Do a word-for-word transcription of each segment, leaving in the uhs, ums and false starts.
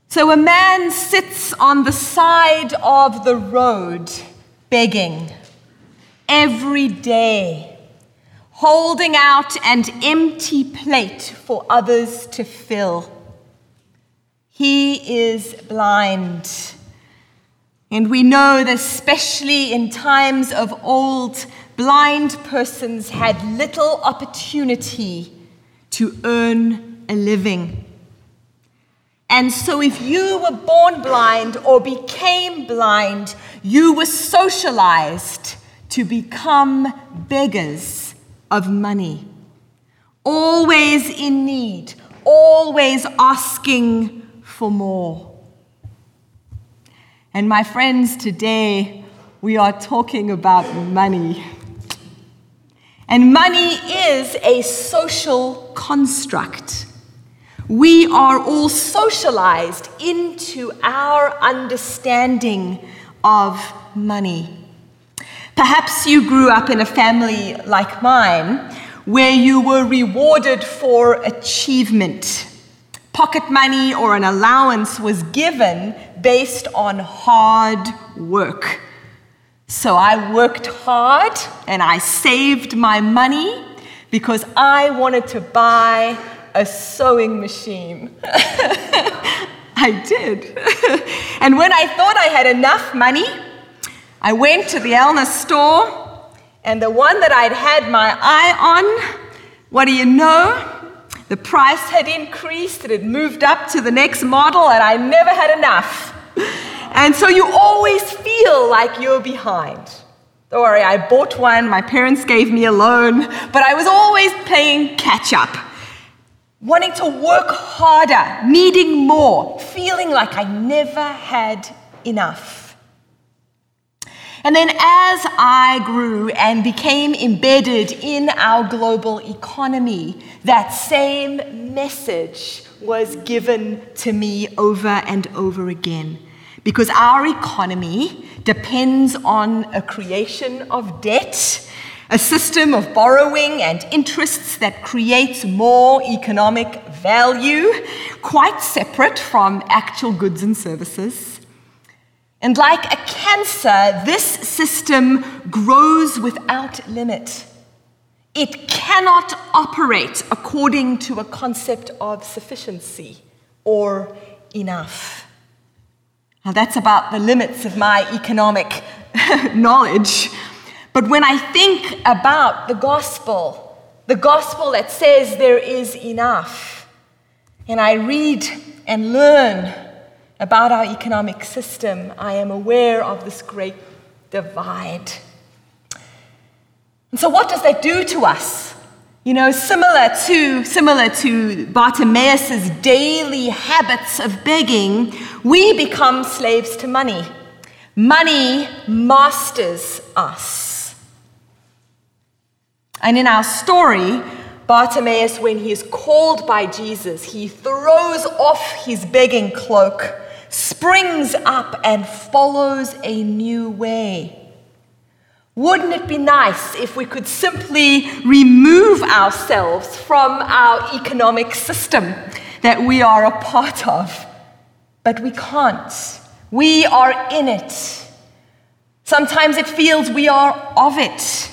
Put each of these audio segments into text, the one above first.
So a man sits on the side of the road begging every day, holding out an empty plate for others to fill. He is blind. And we know that especially in times of old, blind persons had little opportunity to earn a living. And so if you were born blind or became blind, you were socialized to become beggars of money. Always in need, always asking for more. And my friends, today we are talking about money. And money is a social construct. We are all socialized into our understanding of money. Perhaps you grew up in a family like mine where you were rewarded for achievement. Pocket money or an allowance was given based on hard work. So I worked hard and I saved my money because I wanted to buy a sewing machine. I did. And when I thought I had enough money, I went to the Elna store, and the one that I'd had my eye on, what do you know? The price had increased, it had moved up to the next model, and I never had enough. And so you always feel like you're behind. Don't worry, I bought one, my parents gave me a loan, but I was always playing catch up. Wanting to work harder, needing more, feeling like I never had enough. And then as I grew and became embedded in our global economy, that same message was given to me over and over again. Because our economy depends on a creation of debt, a system of borrowing and interests that creates more economic value, quite separate from actual goods and services. And like a cancer, this system grows without limit. It cannot operate according to a concept of sufficiency or enough. Now that's about the limits of my economic knowledge. But when I think about the gospel, the gospel that says there is enough, and I read and learn about our economic system, I am aware of this great divide. And so what does that do to us? You know, similar to, similar to Bartimaeus' daily habits of begging, we become slaves to money. Money masters us. And in our story, Bartimaeus, when he is called by Jesus, he throws off his begging cloak, springs up, and follows a new way. Wouldn't it be nice if we could simply remove ourselves from our economic system that we are a part of? But we can't. We are in it. Sometimes it feels we are of it.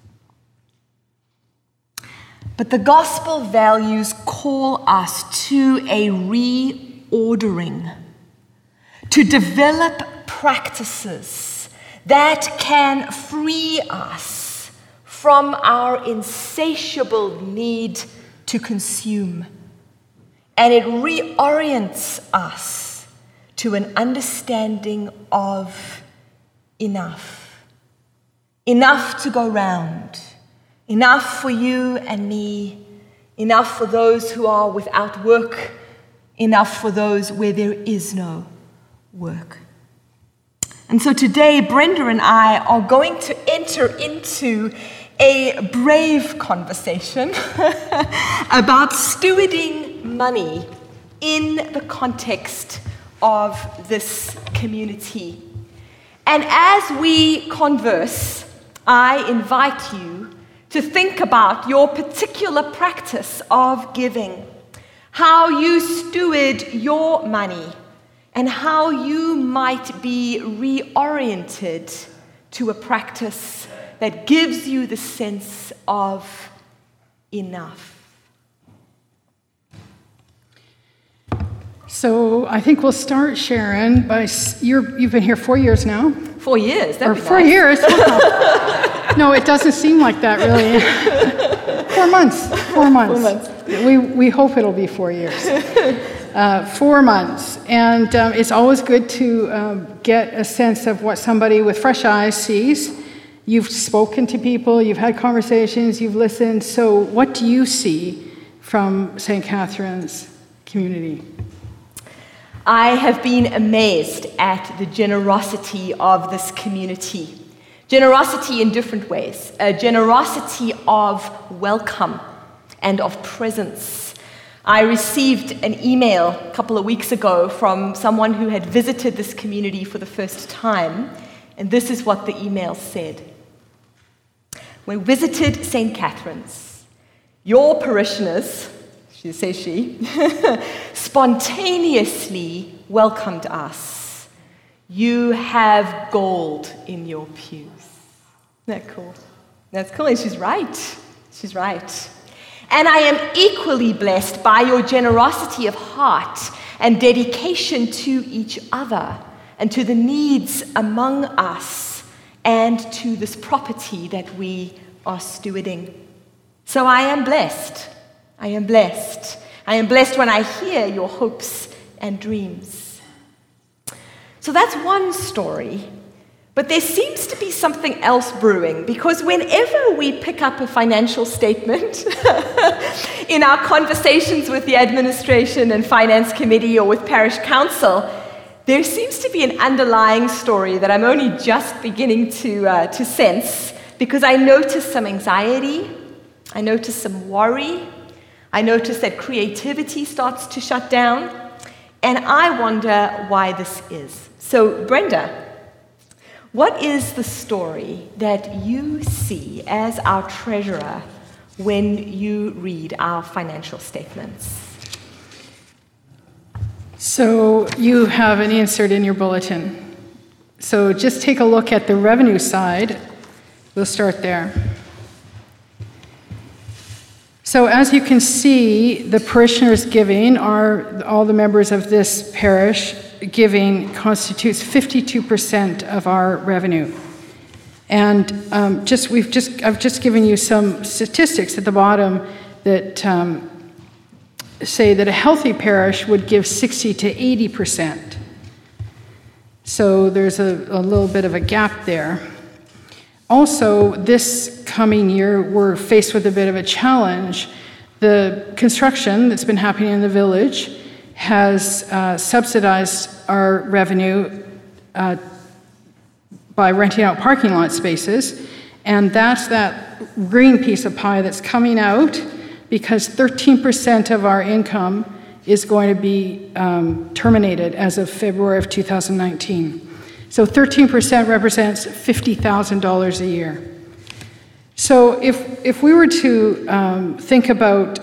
But the gospel values call us to a reordering, to develop practices that can free us from our insatiable need to consume. And it reorients us to an understanding of enough. Enough to go round. Enough for you and me. Enough for those who are without work. Enough for those where there is no work. And so today, Brenda and I are going to enter into a brave conversation about stewarding money in the context of this community. And as we converse, I invite you to think about your particular practice of giving, how you steward your money and how you might be reoriented to a practice that gives you the sense of enough. So I think we'll start, Sharon, by, you're, you've been here four years now? Four years, that'd Or be four nice. years? No, it doesn't seem like that, really. Four months, four months. Four months. We, we hope it'll be four years. Uh, four months. And um, it's always good to um, get a sense of what somebody with fresh eyes sees. You've spoken to people, you've had conversations, you've listened. So what do you see from Saint Catherine's community? I have been amazed at the generosity of this community. Generosity in different ways. A generosity of welcome and of presence. I received an email a couple of weeks ago from someone who had visited this community for the first time, and this is what the email said. We visited Saint Catherine's. Your parishioners, she says she, spontaneously welcomed us. You have gold in your pews. Isn't that cool? That's cool, and she's right. She's right. And I am equally blessed by your generosity of heart and dedication to each other and to the needs among us and to this property that we are stewarding. So I am blessed. I am blessed. I am blessed when I hear your hopes and dreams. So that's one story. But there seems to be something else brewing, because whenever we pick up a financial statement in our conversations with the administration and finance committee or with parish council, there seems to be an underlying story that I'm only just beginning to, uh, to sense, because I notice some anxiety, I notice some worry, I notice that creativity starts to shut down, and I wonder why this is. So, Brenda, what is the story that you see as our treasurer when you read our financial statements? So you have an insert in your bulletin. So just take a look at the revenue side. We'll start there. So as you can see, the parishioners' giving, are all the members of this parish giving, constitutes fifty-two percent of our revenue. And um, just we've just I've just given you some statistics at the bottom that um, say that a healthy parish would give sixty to eighty percent. So there's a, a little bit of a gap there. Also, this coming year, we're faced with a bit of a challenge. The construction that's been happening in the village has uh, subsidized our revenue uh, by renting out parking lot spaces, and that's that green piece of pie that's coming out, because thirteen percent of our income is going to be um, terminated as of February of two thousand nineteen. So thirteen percent represents fifty thousand dollars a year. So if, if we were to um, think about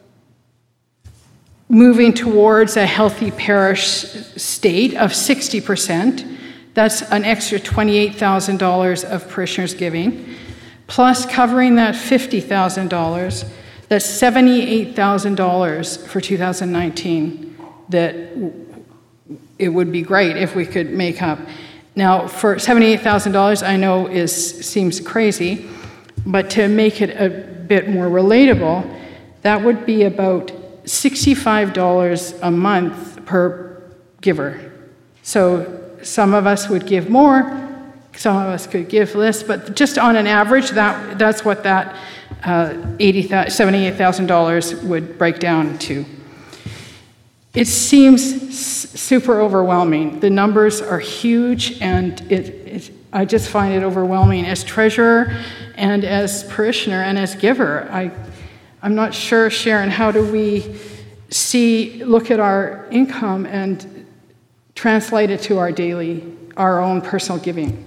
moving towards a healthy parish state of sixty percent, that's an extra twenty-eight thousand dollars of parishioners giving, plus covering that fifty thousand dollars, that's seventy-eight thousand dollars for two thousand nineteen that it would be great if we could make up. Now, for seventy-eight thousand dollars, I know is seems crazy, but to make it a bit more relatable, that would be about sixty-five dollars a month per giver. So some of us would give more, some of us could give less, but just on an average, that that's what that uh, seventy-eight thousand dollars would break down to. It seems s- super overwhelming. The numbers are huge, and it, it, I just find it overwhelming as treasurer and as parishioner and as giver. I, I'm not sure, Sharon, how do we see, look at our income and translate it to our daily, our own personal giving?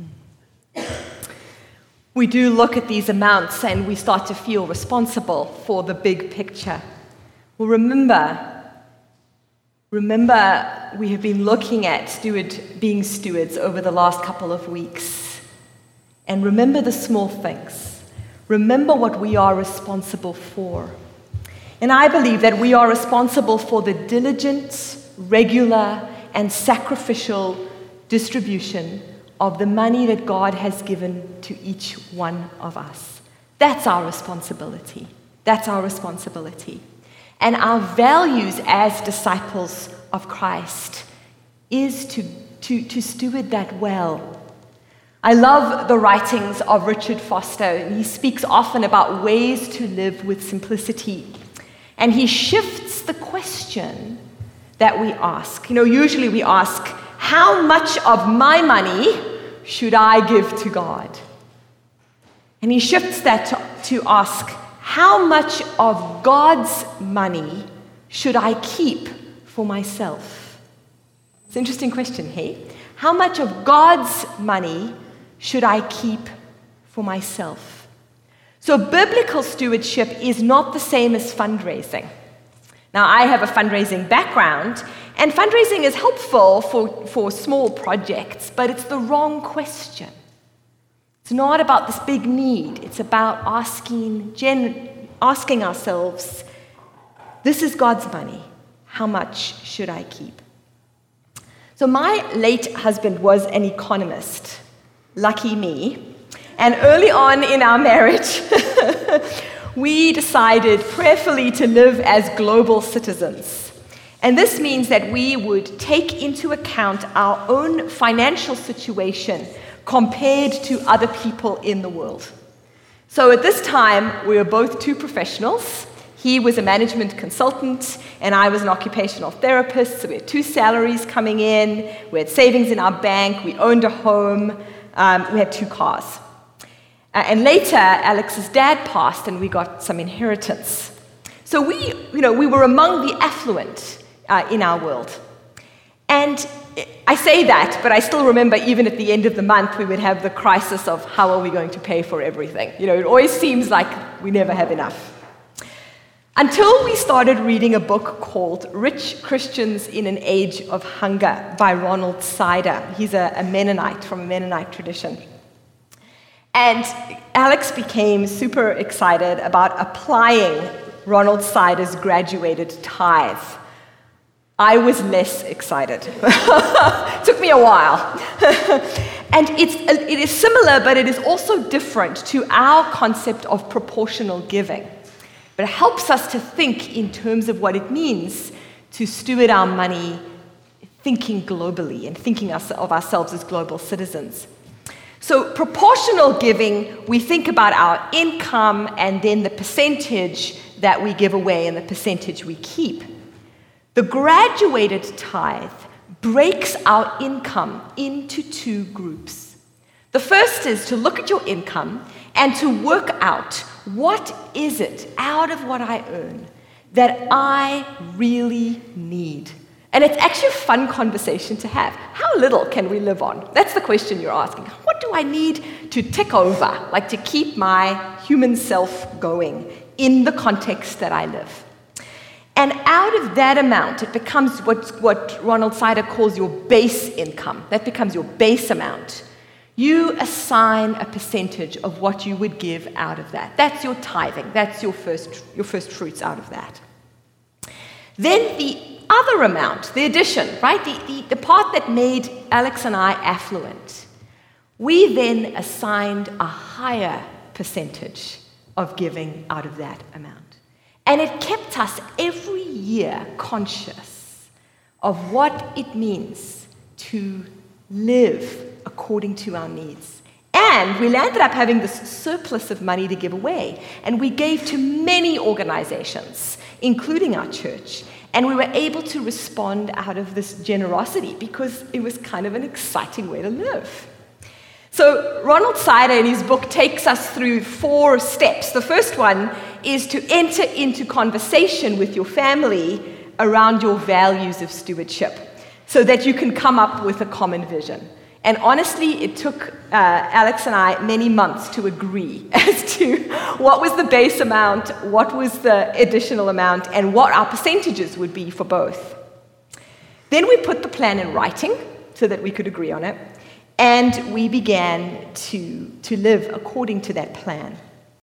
We do look at these amounts and we start to feel responsible for the big picture. Well, remember, Remember, we have been looking at steward, being stewards over the last couple of weeks. And remember the small things. Remember what we are responsible for. And I believe that we are responsible for the diligent, regular, and sacrificial distribution of the money that God has given to each one of us. That's our responsibility. That's our responsibility. And our values as disciples of Christ is to, to, to steward that well. I love the writings of Richard Foster, and he speaks often about ways to live with simplicity. And he shifts the question that we ask. You know, usually we ask, how much of my money should I give to God? And he shifts that to, to ask, how much of God's money should I keep for myself? It's an interesting question, hey? How much of God's money should I keep for myself? So biblical stewardship is not the same as fundraising. Now, I have a fundraising background, and fundraising is helpful for, for small projects, but it's the wrong question. It's not about this big need. It's about asking, gen- asking ourselves, this is God's money. How much should I keep? So my late husband was an economist. Lucky me. And early on in our marriage, we decided prayerfully to live as global citizens. And this means that we would take into account our own financial situation compared to other people in the world. So at this time, we were both two professionals. He was a management consultant, and I was an occupational therapist. So we had two salaries coming in. We had savings in our bank. We owned a home. Um, we had two cars. Uh, and later, Alex's dad passed, and we got some inheritance. So we, you know, we were among the affluent uh, in our world. And I say that, but I still remember even at the end of the month, we would have the crisis of how are we going to pay for everything? You know, it always seems like we never have enough. Until we started reading a book called Rich Christians in an Age of Hunger by Ronald Sider. He's a, a Mennonite from a Mennonite tradition. And Alex became super excited about applying Ronald Sider's graduated tithe. I was less excited. Took me a while. And it's, it is similar, but it is also different to our concept of proportional giving. But it helps us to think in terms of what it means to steward our money, thinking globally and thinking of ourselves as global citizens. So proportional giving, we think about our income and then the percentage that we give away and the percentage we keep. The graduated tithe breaks our income into two groups. The first is to look at your income and to work out what is it out of what I earn that I really need. And it's actually a fun conversation to have. How little can we live on? That's the question you're asking. What do I need to tick over, like to keep my human self going in the context that I live? And out of that amount, it becomes what, what Ronald Sider calls your base income. That becomes your base amount. You assign a percentage of what you would give out of that. That's your tithing. That's your first, your first fruits out of that. Then the other amount, the addition, right? The, the, the part that made Alex and I affluent, we then assigned a higher percentage of giving out of that amount. And it kept us every year conscious of what it means to live according to our needs. And we landed up having this surplus of money to give away. And we gave to many organizations, including our church. And we were able to respond out of this generosity because it was kind of an exciting way to live. So Ronald Sider in his book takes us through four steps. The first one is to enter into conversation with your family around your values of stewardship so that you can come up with a common vision. And honestly, it took uh, Alex and I many months to agree as to what was the base amount, what was the additional amount, and what our percentages would be for both. Then we put the plan in writing so that we could agree on it, and we began to, to live according to that plan.